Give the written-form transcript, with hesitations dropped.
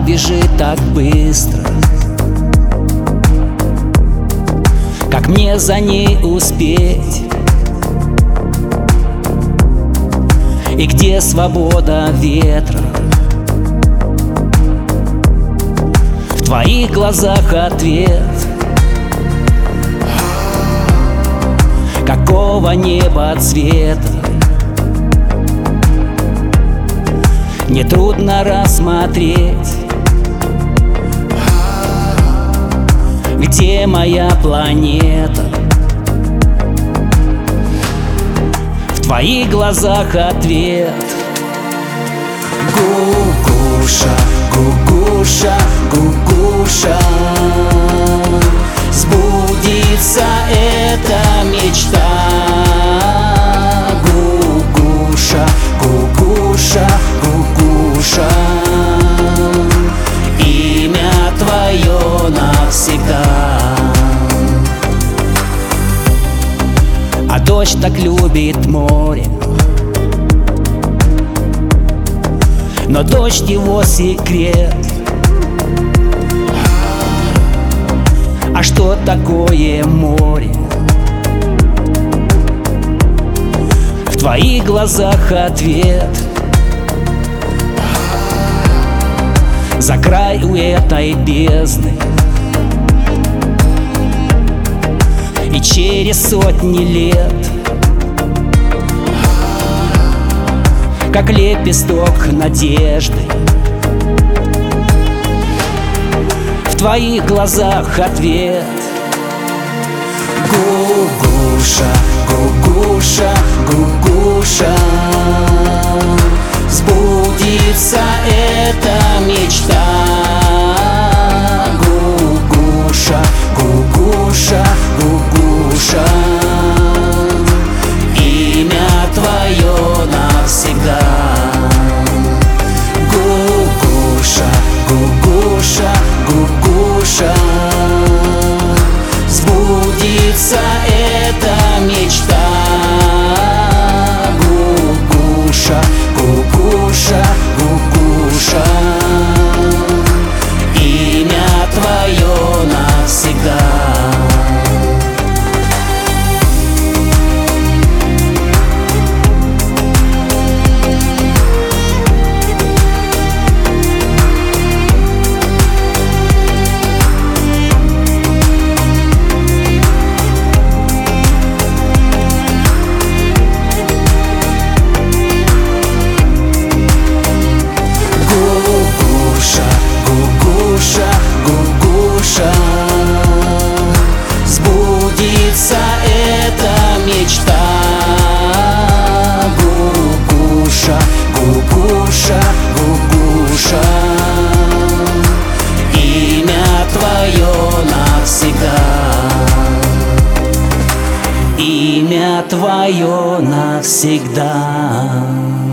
бежит так быстро. Как мне за ней успеть? И где свобода ветра? В твоих глазах ответ. Какого неба цвета? Нетрудно рассмотреть, где моя планета. В твоих глазах ответ. Гугуша, гугуша, гугуша, сбудется эта мечта. Гугуша, гугуша, гугуша, имя твое навсегда. А дождь так любит море, но дождь его секрет. А что такое море? В твоих глазах ответ. За край у этой бездны, и через сотни лет, как лепесток надежды, в твоих глазах ответ. Гугуша, гугуша, гугуша, сбудется эта мечта. Гугуша, гугуша, гугуша, имя твое навсегда. Гугуша, гугуша, гугуша, сбудется эта мечта. Гугуша, гугуша, гугуша, имя твое навсегда. Сбудется эта мечта. Гугуша, гугуша, гугуша, имя твое навсегда. Имя твое навсегда.